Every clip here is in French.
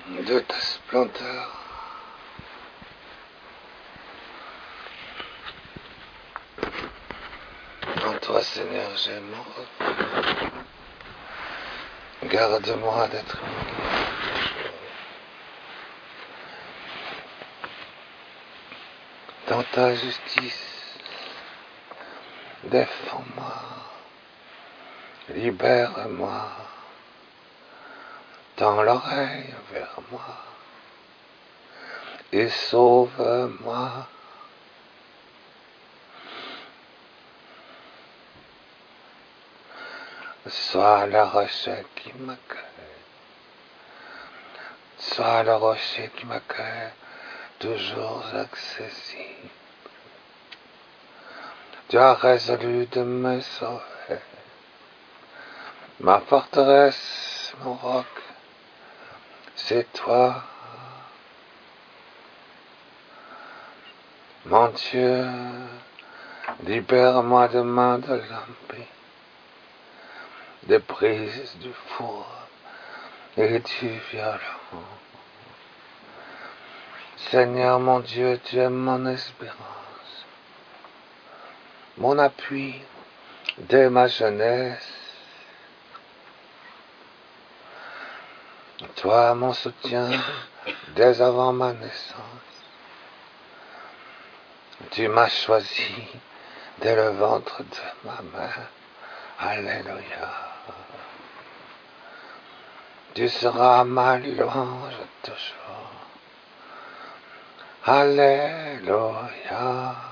de ta splendeur. En toi, Seigneur, j'ai mon repos. Garde-moi d'être humilié. Dans ta justice, défends-moi, libère-moi, tends l'oreille vers moi et sauve-moi. Sois le rocher qui m'accueille, sois le rocher qui m'accueille, toujours accessible. Tu as résolu de me sauver, ma forteresse, mon roc, c'est toi. Mon Dieu, libère-moi de main de l'impie, des prises du four et du violent. Seigneur mon Dieu, tu es mon espérance, mon appui dès ma jeunesse. Toi, mon soutien dès avant ma naissance. Tu m'as choisi dès le ventre de ma mère. Alléluia. Tu seras ma louange toujours. Alléluia.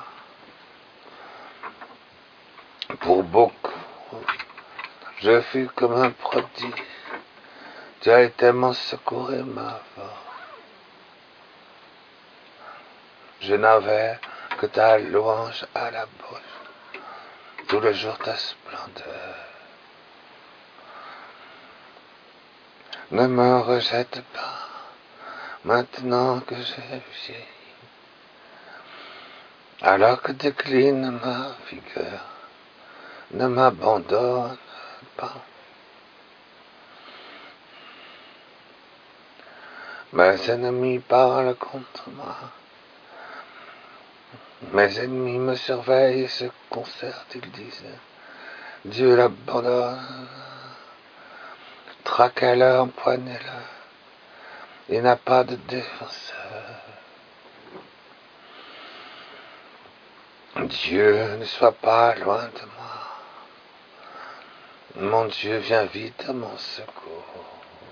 Pour beaucoup, je fus comme un prodige. Tu as été mon secours et ma force. Je n'avais que ta louange à la bouche, tout le jour ta splendeur. Ne me rejette pas, maintenant que j'ai vieilli, alors que décline ma vigueur, ne m'abandonne pas. Mes ennemis parlent contre moi. Mes ennemis me surveillent et se concertent, ils disent, Dieu l'abandonne, traquez-le, empoignez-le, il n'a pas de défenseur. Dieu, ne sois pas loin de moi. Mon Dieu, viens vite à mon secours.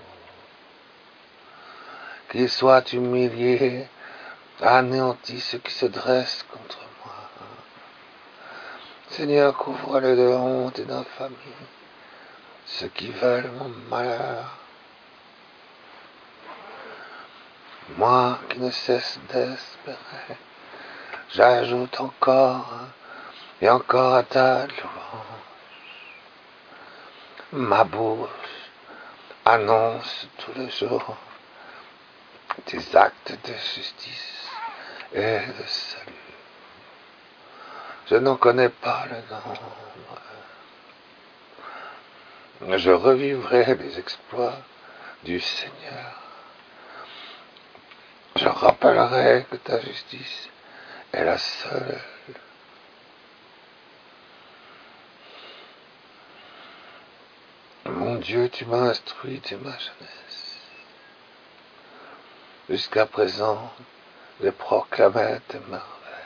Qu'il soit humilié, anéanti ceux qui se dressent contre moi. Seigneur, couvre-le de honte et d'infamie, ceux qui veulent mon malheur. Moi qui ne cesse d'espérer, j'ajoute encore et encore à ta louange. Ma bouche annonce tout le jour tes actes de justice et de salut. Je n'en connais pas le nombre. Je revivrai les exploits du Seigneur. Je rappellerai que ta justice est la seule. Mon Dieu, tu m'as instruit dès ma jeunesse. Jusqu'à présent, je proclamais tes merveilles.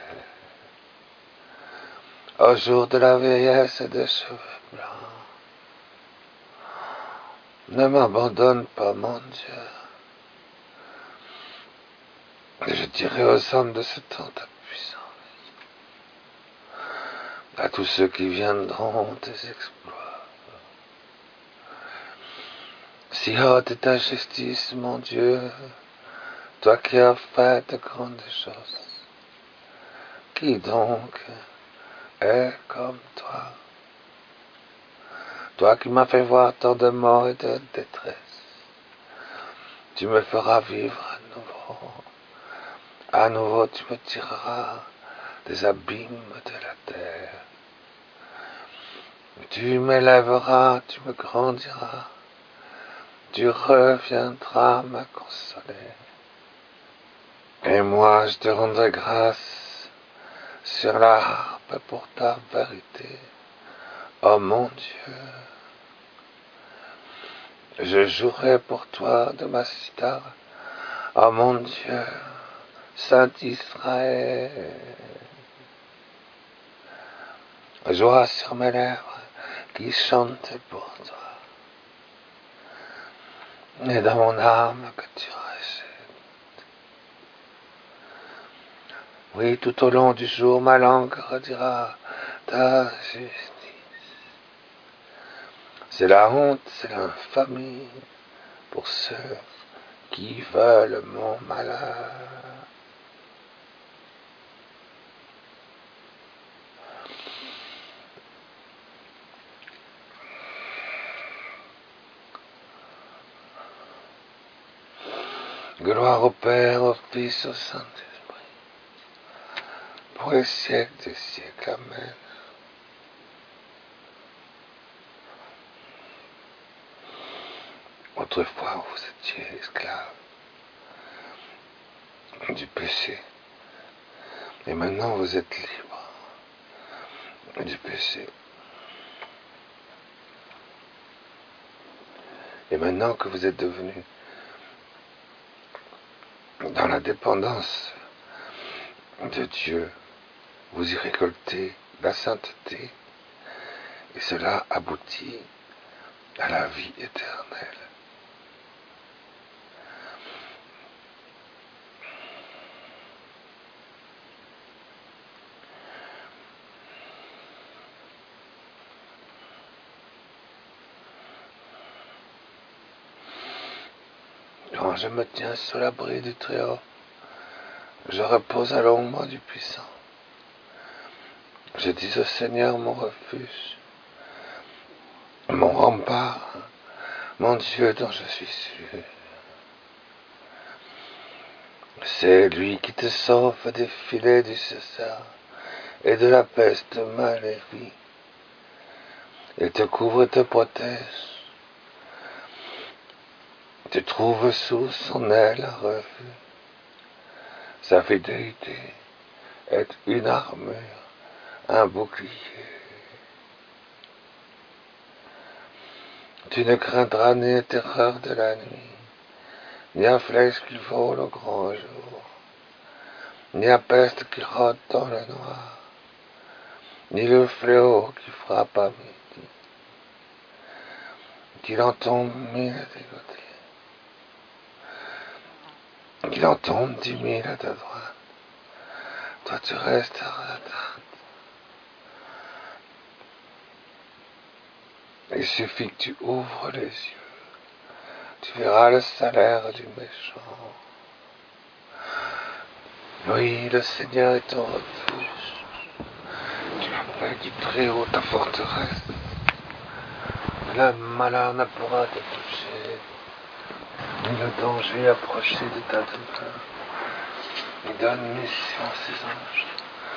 Au jour de la vieillesse et des cheveux blancs, ne m'abandonne pas, mon Dieu. Et je dirai aux hommes de ce temps ta puissance, à tous ceux qui viendront tes exploits. Si haute est ta justice, mon Dieu, toi qui as fait de grandes choses, qui donc est comme toi? Toi qui m'as fait voir tant de mort et de détresse, tu me feras vivre à nouveau. À nouveau, tu me tireras des abîmes de la terre. Tu m'élèveras, tu me grandiras, tu reviendras me consoler. Et moi je te rendrai grâce sur la harpe pour ta vérité. Oh mon Dieu, je jouerai pour toi de ma cithare. Oh mon Dieu, Saint Israël. Joie sur mes lèvres qui chante pour toi. Et dans mon âme que tu rachètes. Oui, tout au long du jour, ma langue redira ta justice. C'est la honte, c'est l'infamie pour ceux qui veulent mon malheur. Gloire au Père, au Fils, au Saint-Esprit, pour les siècles des siècles. Amen. Autrefois, vous étiez esclaves du péché, et maintenant vous êtes libres du péché. Et maintenant que vous êtes devenus dans la dépendance de Dieu, vous y récoltez la sainteté, et cela aboutit à la vie éternelle. Quand je me tiens sous l'abri du Très-Haut, je repose à l'ombre du Puissant. Je dis au Seigneur mon refuge, mon rempart, mon Dieu dont je suis sûr. C'est lui qui te sauve des filets du César et de la peste maléfique. Il te couvre et te protège. Tu trouves sous son aile un refuge. Sa fidélité est une armure, un bouclier. Tu ne craindras ni la terreur de la nuit, ni la flèche qui vole au grand jour, ni la peste qui rôde dans le noir, ni le fléau qui frappe à midi. Qu'il en tombe 1000 à tes côtés, qu'il en tombe 10 000 à ta droite, toi tu restes à ta droite. Il suffit que tu ouvres les yeux, tu verras le salaire du méchant. Oui, le Seigneur est ton refuge, tu as fait du Très-Haut ta forteresse. Le malheur ne pourra te toucher, ni le danger approcher de ta demeure. Il donne mission à ses anges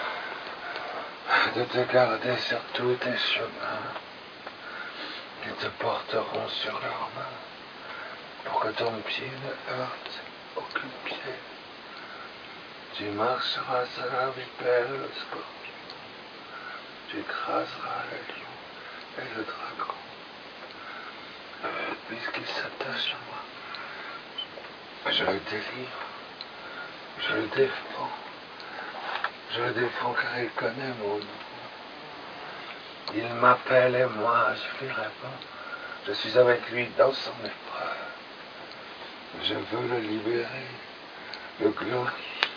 de te garder sur tous tes chemins. Ils te porteront sur leurs mains pour que ton pied ne heurte aucun pied. Tu marcheras sur la vipère et le scorpion. Tu écraseras le lion et le dragon. Puisqu'il s'attache à moi, je le délivre, je le défends. Je le défends car il connaît mon nom. Il m'appelle et moi je lui réponds. Je suis avec lui dans son épreuve. Je veux le libérer, le glorifier.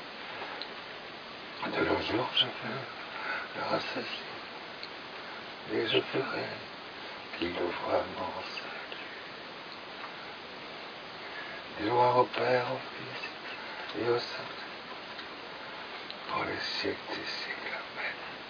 De nos jours, je veux le rassasier. Et je ferai qu'il le voie mon salut. Gloire au Père, au Fils et au Saint-Esprit, pour les siècles des siècles. Amen.